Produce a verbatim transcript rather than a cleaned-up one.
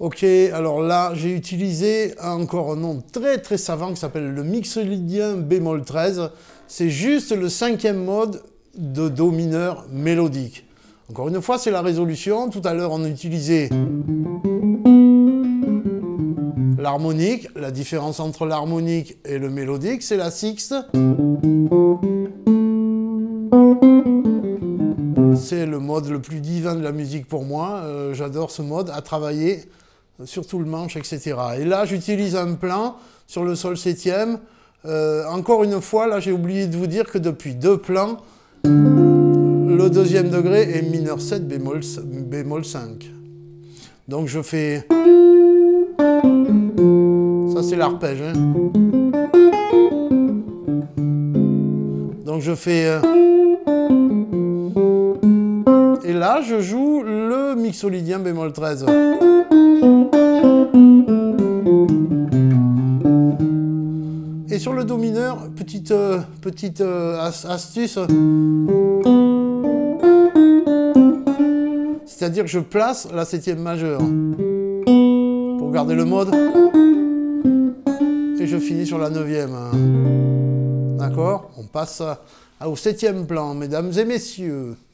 Ok, alors là, j'ai utilisé encore un nom très très savant qui s'appelle le mixolydien bémol treize. C'est juste le cinquième mode de Do mineur mélodique. Encore une fois, c'est la résolution. Tout à l'heure, on a utilisé l'harmonique. La différence entre l'harmonique et le mélodique, c'est la sixte. C'est le mode le plus divin de la musique pour moi. Euh, j'adore ce mode à travailler. Surtout le manche, et cetera. Et là, j'utilise un plan sur le sol septième. Euh, encore une fois, là, j'ai oublié de vous dire que depuis deux plans, le deuxième degré est mineur sept, bémol, bémol cinq. Donc, je fais... Ça, c'est l'arpège. Hein. Donc, je fais... Euh... Et là, je joue le mixolydien bémol treize. Et sur le Do mineur, petite, euh, petite euh, astuce, c'est-à-dire que je place la septième majeure pour garder le mode, et je finis sur la neuvième. D'accord? On passe au septième plan, mesdames et messieurs.